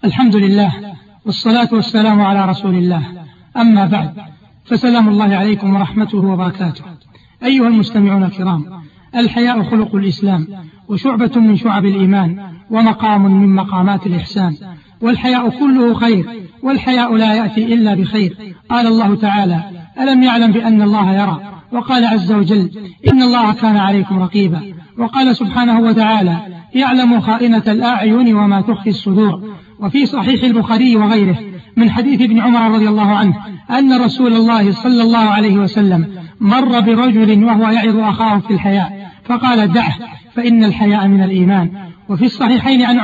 الحمد لله والصلاة والسلام على رسول الله. أما بعد، فسلام الله عليكم ورحمته وبركاته. أيها المستمعون الكرام، الحياء خلق الإسلام وشعبة من شعب الإيمان ومقام من مقامات الإحسان، والحياء كله خير، والحياء لا يأتي إلا بخير. قال الله تعالى: ألم يعلم بأن الله يرى؟ وقال عز وجل: إن الله كان عليكم رقيبا. وقال سبحانه وتعالى: يعلم خائنة الأعين وما تخفي الصدور. وفي صحيح البخاري وغيره من حديث ابن عمر رضي الله عنه أن رسول الله صلى الله عليه وسلم مر برجل وهو يعظ أخاه في الحياء فقال: دعه فإن الحياء من الإيمان. وفي الصحيحين عن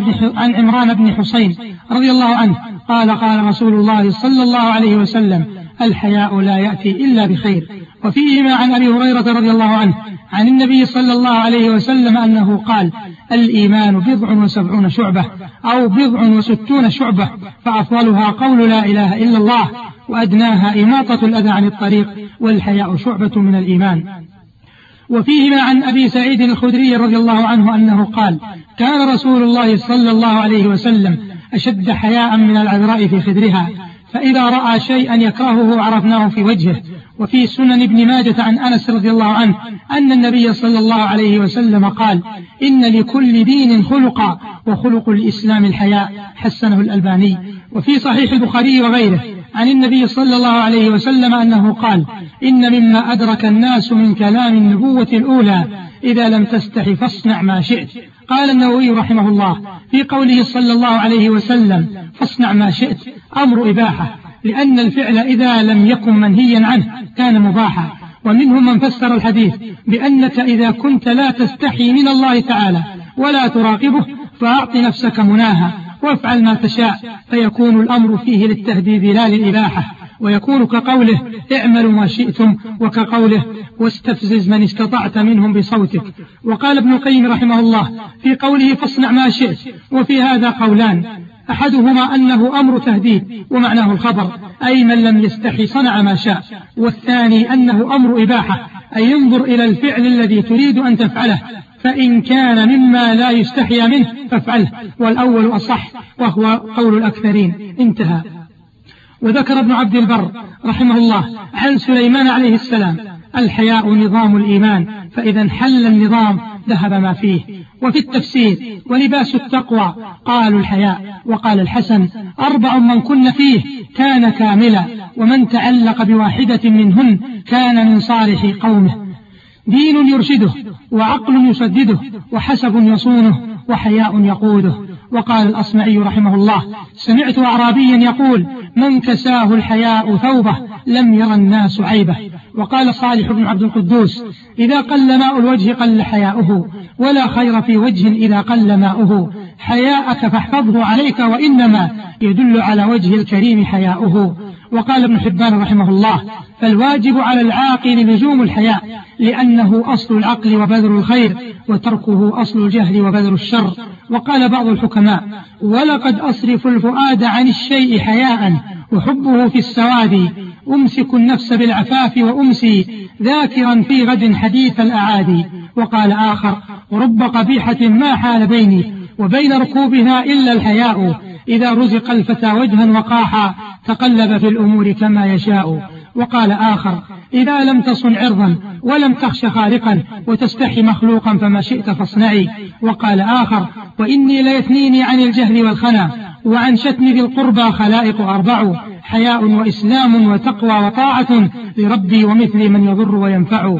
عمران بن حسين رضي الله عنه قال: قال رسول الله صلى الله عليه وسلم: الحياء لا يأتي إلا بخير. وفيهما عن أبي هريرة رضي الله عنه عن النبي صلى الله عليه وسلم أنه قال: الإيمان 70 شعبة أو 60 شعبة، فأفضلها قول لا إله إلا الله، وأدناها إماطة الأذى عن الطريق، والحياء شعبة من الإيمان. وفيهما عن أبي سعيد الخدري رضي الله عنه أنه قال: كان رسول الله صلى الله عليه وسلم أشد حياء من العذراء في خدرها، فإذا رأى شيئا يكرهه عرفناه في وجهه. وفي سنن ابن ماجة عن أنس رضي الله عنه أن النبي صلى الله عليه وسلم قال: إن لكل دين خلقا، وخلق الإسلام الحياء، حسنه الألباني. وفي صحيح البخاري وغيره عن النبي صلى الله عليه وسلم أنه قال: إن مما أدرك الناس من كلام النبوة الأولى: إذا لم تستح فاصنع ما شئت. قال النووي رحمه الله في قوله صلى الله عليه وسلم: فاصنع ما شئت، أمر إباحة، لأن الفعل إذا لم يكن منهيا عنه كان مباحا. ومنهم من فسر الحديث بأنك إذا كنت لا تستحي من الله تعالى ولا تراقبه فأعط نفسك مناها وافعل ما تشاء، فيكون الأمر فيه للتهديد لا للإباحة، ويكون كقوله: اعملوا ما شئتم، وكقوله: واستفزز من استطعت منهم بصوتك. وقال ابن القيم رحمه الله في قوله: فاصنع ما شئت، وفي هذا قولان: أحدهما أنه أمر تهديد ومعناه الخبر، أي من لم يستحي صنع ما شاء، والثاني أنه أمر إباحة، أي ينظر إلى الفعل الذي تريد أن تفعله، فإن كان مما لا يستحي منه فافعله، والأول أصح وهو قول الأكثرين. انتهى. وذكر ابن عبد البر رحمه الله عن سليمان عليه السلام: الحياء نظام الإيمان، فإذا انحل النظام ذهب ما فيه. وفي التفسير: ولباس التقوى قالوا الحياء. وقال الحسن: 4 من كن فيه كان كاملا، ومن تعلق بواحدة منهن كان من صالح قومه. دين يرشده، وعقل يسدده، وحسب يصونه، وحياء يقوده. وقال الأصمعي رحمه الله: سمعت أعرابيا يقول: من كساه الحياء ثوبه لم ير الناس عيبه. وقال صالح بن عبد القدوس: إذا قل ماء الوجه قل حياؤه، ولا خير في وجه إذا قل ماؤه. حياءك فاحفظه عليك، وإنما يدل على وجه الكريم حياؤه. وقال ابن حبان رحمه الله: فالواجب على العاقل لزوم الحياء، لأنه أصل العقل وبذر الخير، وتركه أصل الجهل وبذر الشر. وقال بعض الحكماء: ولقد أصرف الفؤاد عن الشيء حياء، وحبه في السواد، أمسك النفس بالعفاف وأمسي ذاكرا في غد حديث الأعادي. وقال آخر: رب قبيحة ما حال بيني وبين ركوبها إلا الحياء، إذا رزق الفتى وجها وقاحا تقلب في الأمور كما يشاء. وقال آخر: إذا لم تصن عرضا ولم تخش خارقا وتستحي مخلوقا فما شئت فاصنعي. وقال آخر: وإني ليثنيني عن الجهل والخنا، وعن شتم ذي القربى خلائق 4: حياء وإسلام وتقوى وطاعة لربي، ومثلي من يضر وينفع.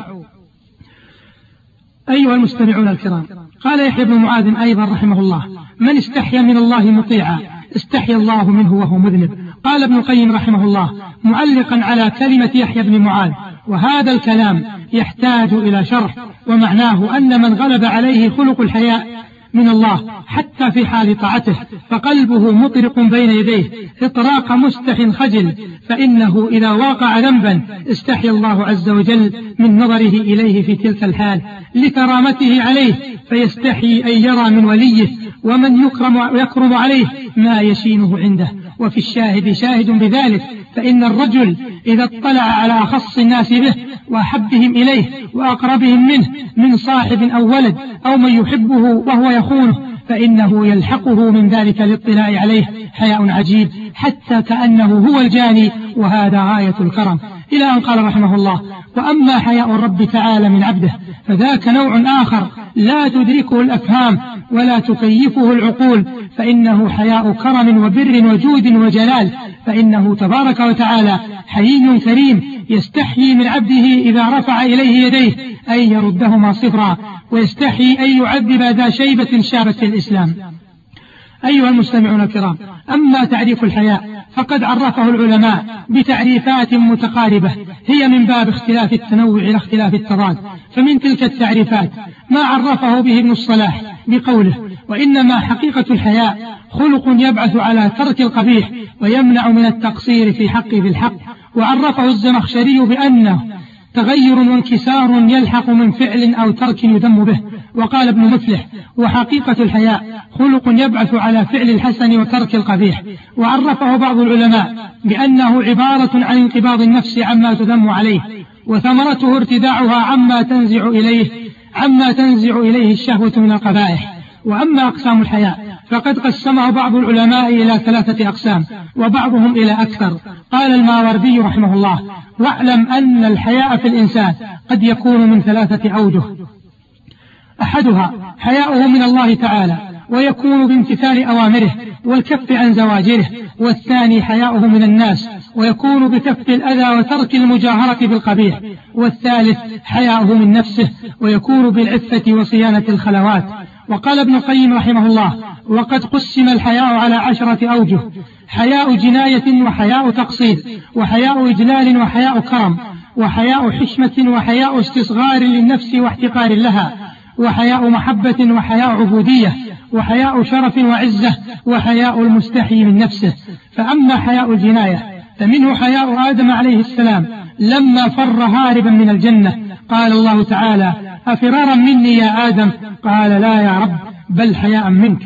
أيها المستمعون الكرام، قال يحيى بن معاذ أيضا رحمه الله: من استحيا من الله مطيعا استحيا الله منه وهو مذنب. قال ابن القيم رحمه الله معلقا على كلمة يحيى بن معاذ: وهذا الكلام يحتاج إلى شرح، ومعناه أن من غلب عليه خلق الحياء من الله حتى في حال طاعته فقلبه مطرق بين يديه إطراق مستح خجل، فإنه إذا واقع ذنبا استحي الله عز وجل من نظره إليه في تلك الحال لكرامته عليه، فيستحي أن يرى من وليه ومن يكرم عليه ما يشينه عنده. وفي الشاهد شاهد بذلك، فإن الرجل إذا اطلع على أخص الناس به وأحبهم إليه وأقربهم منه من صاحب أو ولد أو من يحبه وهو يخونه فإنه يلحقه من ذلك الاطلاع عليه حياء عجيب حتى كأنه هو الجاني، وهذا غاية الكرم. إلى أن قال رحمه الله: وأما حياء الرب تعالى من عبده فذاك نوع آخر لا تدركه الأفهام ولا تكيفه العقول، فإنه حياء كرم وبر وجود وجلال، فإنه تبارك وتعالى حيي كريم يستحيي من عبده إذا رفع إليه يديه أن يردهما صفرا، ويستحيي أن يعذب ذا شيبة شابت في الإسلام. أيها المستمعون الكرام، أما تعريف الحياء فقد عرفه العلماء بتعريفات متقاربة هي من باب اختلاف التنوع لا اختلاف التضاد. فمن تلك التعريفات ما عرفه به ابن الصلاح بقوله: وإنما حقيقة الحياء خلق يبعث على ترك القبيح ويمنع من التقصير في حق بالحق. وعرفه الزمخشري بأنه تغير وانكسار يلحق من فعل أو ترك يذم به. وقال ابن مفلح: وحقيقة الحياء خلق يبعث على فعل الحسن وترك القبيح. وعرفه بعض العلماء بأنه عبارة عن انقباض النفس عما تذم عليه، وثمرته ارتداعها عما تنزع إليه الشهوة من القبائح. وأما أقسام الحياء فقد قسمه بعض العلماء إلى 3 أقسام وبعضهم إلى أكثر. قال الماوردي رحمه الله: واعلم أن الحياء في الإنسان قد يكون من 3 أوجه: أحدها حياؤه من الله تعالى ويكون بامتثال أوامره والكف عن زواجره، والثاني حياؤه من الناس ويكون بكف الأذى وترك المجاهرة بالقبيح، والثالث حياؤه من نفسه ويكون بالعفة وصيانة الخلوات. وقال ابن القيم رحمه الله: وقد قسم الحياء على 10 أوجه: حياء جناية وحياء تقصير، وحياء إجلال وحياء كرم، وحياء حشمة وحياء استصغار للنفس واحتقار لها، وحياء محبة وحياء عبودية، وحياء شرف وعزة، وحياء المستحي من نفسه. فأما حياء الجناية فمنه حياء آدم عليه السلام لما فر هاربا من الجنة، قال الله تعالى: أفرارا مني يا آدم؟ قال: لا يا رب، بل حياء منك.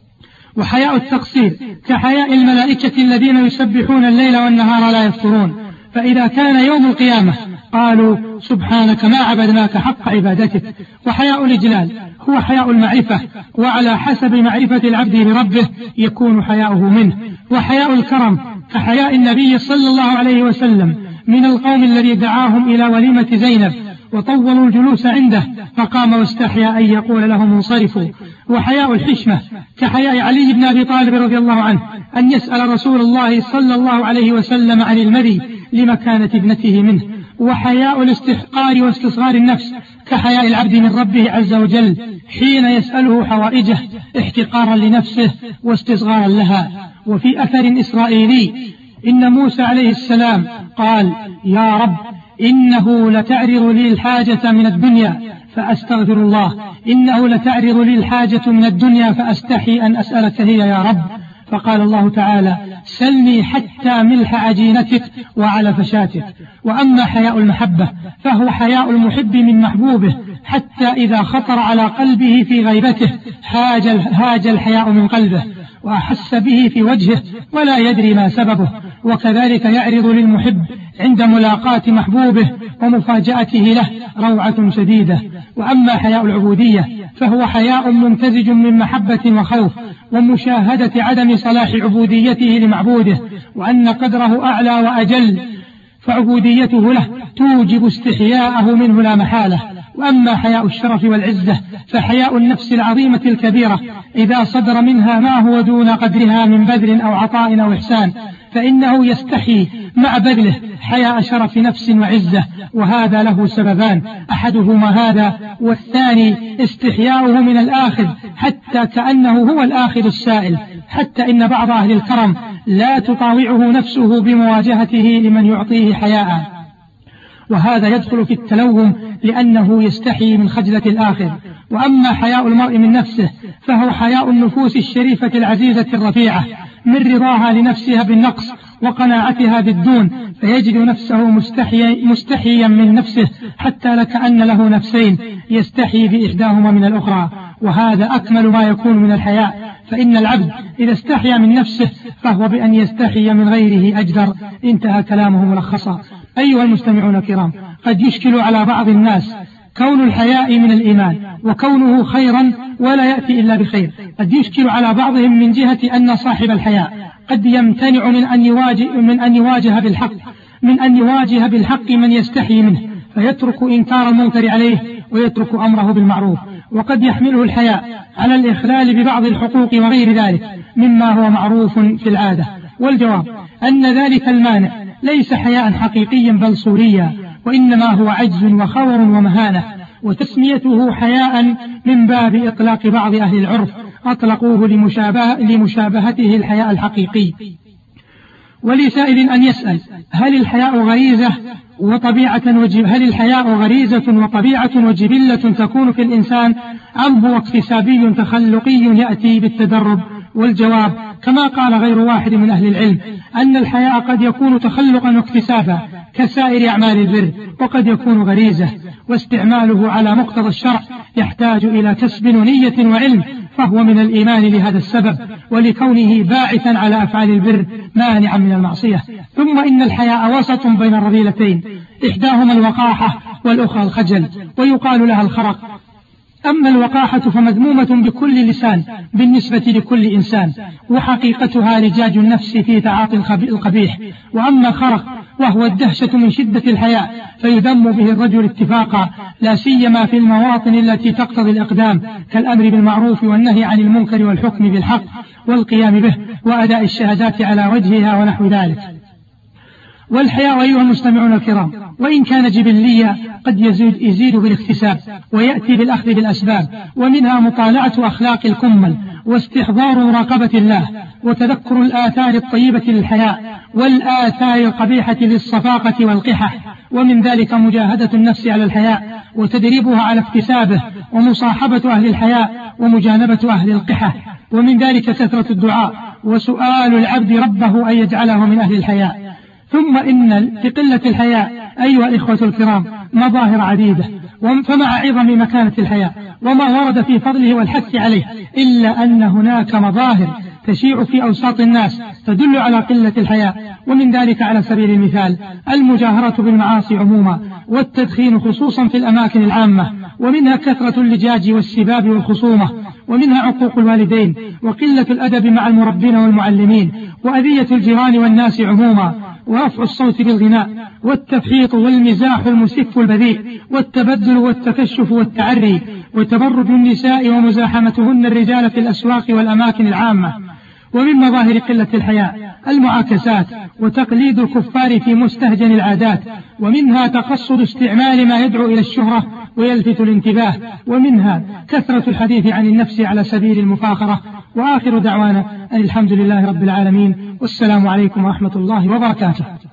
وحياء التقصير كحياء الملائكة الذين يسبحون الليل والنهار لا يفترون، فإذا كان يوم القيامة قالوا: سبحانك ما عبدناك حق عبادتك. وحياء الإجلال هو حياء المعرفة، وعلى حسب معرفة العبد بربه يكون حياؤه منه. وحياء الكرم كحياء النبي صلى الله عليه وسلم من القوم الذي دعاهم إلى وليمة زينب وطولوا الجلوس عنده فقام واستحيا أن يقول لهم انصرفوا. وحياء الحشمة كحياء علي بن أبي طالب رضي الله عنه أن يسأل رسول الله صلى الله عليه وسلم عن المري لمكانة ابنته منه. وحياء الاستحقار واستصغار النفس كحياء العبد من ربه عز وجل حين يسأله حوائجه احتقارا لنفسه واستصغارا لها. وفي أثر إسرائيلي إن موسى عليه السلام قال: يا رب، إنه لتعرض لي الحاجة من الدنيا فأستغفر الله، إنه لتعرض لي الحاجة من الدنيا فأستحي أن أسألك هي يا رب. فقال الله تعالى: سلني حتى ملح عجينتك وعلى فشاتك. وأما حياء المحبة فهو حياء المحب من محبوبه حتى إذا خطر على قلبه في غيبته هاج الحياء من قلبه وأحس به في وجهه ولا يدري ما سببه. وكذلك يعرض للمحب عند ملاقاة محبوبه ومفاجأته له روعة شديدة. وأما حياء العبودية فهو حياء ممتزج من محبة وخوف ومشاهدة عدم صلاح عبوديته لمعبوده وأن قدره أعلى وأجل، فعبوديته له توجب استحياءه منه لا محالة. وأما حياء الشرف والعزة فحياء النفس العظيمة الكبيرة إذا صدر منها ما هو دون قدرها من بذل أو عطاء أو إحسان فإنه يستحي مع بذله حياء شرف نفس وعزة، وهذا له سببان: أحدهما هذا، والثاني استحياؤه من الآخذ حتى كأنه هو الآخذ السائل، حتى إن بعض أهل الكرم لا تطاوعه نفسه بمواجهته لمن يعطيه حياء، وهذا يدخل في التلوم لأنه يستحي من خجلة الآخر. وأما حياء المرء من نفسه فهو حياء النفوس الشريفة العزيزة الرفيعة من رضاها لنفسها بالنقص وقناعتها بالدون، فيجد نفسه مستحيا من نفسه حتى لكأن له نفسين يستحي بإحداهما من الأخرى، وهذا أكمل ما يكون من الحياء. فإن العبد إذا استحيا من نفسه فهو بأن يستحي من غيره أجدر. انتهى كلامه ملخصا. أيها المستمعون الكرام، قد يشكل على بعض الناس كون الحياء من الإيمان وكونه خيرا ولا يأتي إلا بخير. قد يشكل على بعضهم من جهة أن صاحب الحياء قد يمتنع من أن يواجه بالحق من يستحي منه، فيترك إنكار المنكر عليه ويترك أمره بالمعروف، وقد يحمله الحياء على الإخلال ببعض الحقوق وغير ذلك مما هو معروف في العادة. والجواب أن ذلك المانع ليس حياء حقيقيا بل صوريا، وإنما هو عجز وخور ومهانة، وتسميته حياء من باب إطلاق بعض أهل العرف أطلقوه لمشابهته الحياء الحقيقي. ولسائل أن يسأل: هل الحياء غريزة وطبيعة وجبلة تكون في الإنسان، أم هو اكتسابي تخلقي يأتي بالتدرب؟ والجواب كما قال غير واحد من أهل العلم أن الحياء قد يكون تخلقا واكتسابا كسائر أعمال البر، وقد يكون غريزة، واستعماله على مقتضى الشرع يحتاج إلى كسب ونية وعلم، فهو من الإيمان لهذا السبب ولكونه باعثا على أفعال البر مانعا من المعصية. ثم إن الحياء وسط بين الرذيلتين، إحداهما الوقاحة والأخرى الخجل، ويقال لها الخرق. أما الوقاحة فمذمومة بكل لسان بالنسبة لكل إنسان، وحقيقتها لجاج النفس في تعاطي القبيح. وأما الخرق وهو الدهشة من شدة الحياء فيذم به الرجل اتفاقا، لا سيما في المواطن التي تقتضي الإقدام كالأمر بالمعروف والنهي عن المنكر والحكم بالحق والقيام به وأداء الشهادات على وجهها ونحو ذلك. والحياء أيها المستمعون الكرام وإن كان جبليا قد يزيد بالاكتساب ويأتي بالأخذ بالأسباب، ومنها مطالعة أخلاق الكمل واستحضار مراقبة الله وتذكر الآثار الطيبة للحياء والآثار القبيحة للصفاقة والقحة، ومن ذلك مجاهدة النفس على الحياء وتدريبها على اكتسابه ومصاحبة أهل الحياء ومجانبة أهل القحة، ومن ذلك كثرة الدعاء وسؤال العبد ربه أن يجعله من أهل الحياء. ثم إن لقلة الحياء أيها الإخوة الكرام مظاهر عديدة، فمع عظم مكانة الحياء وما ورد في فضله والحث عليه، إلا أن هناك مظاهر تشيع في أوساط الناس تدل على قلة الحياء، ومن ذلك على سبيل المثال المجاهرة بالمعاصي عموما، والتدخين خصوصا في الأماكن العامة، ومنها كثرة اللجاج والسباب والخصومة، ومنها عقوق الوالدين وقلة الأدب مع المربين والمعلمين، وأذية الجيران والناس عموما، ورفع الصوت بالغناء، والتفحيط والمزاح المسف البذيء، والتبدل والتكشف والتعري، وتبرج النساء ومزاحمتهن الرجال في الأسواق والأماكن العامة. ومن مظاهر قلة الحياء المعاكسات وتقليد الكفار في مستهجن العادات، ومنها تقصد استعمال ما يدعو إلى الشهرة ويلفت الانتباه، ومنها كثرة الحديث عن النفس على سبيل المفاخرة. وآخر دعوانا أن الحمد لله رب العالمين، والسلام عليكم ورحمة الله وبركاته.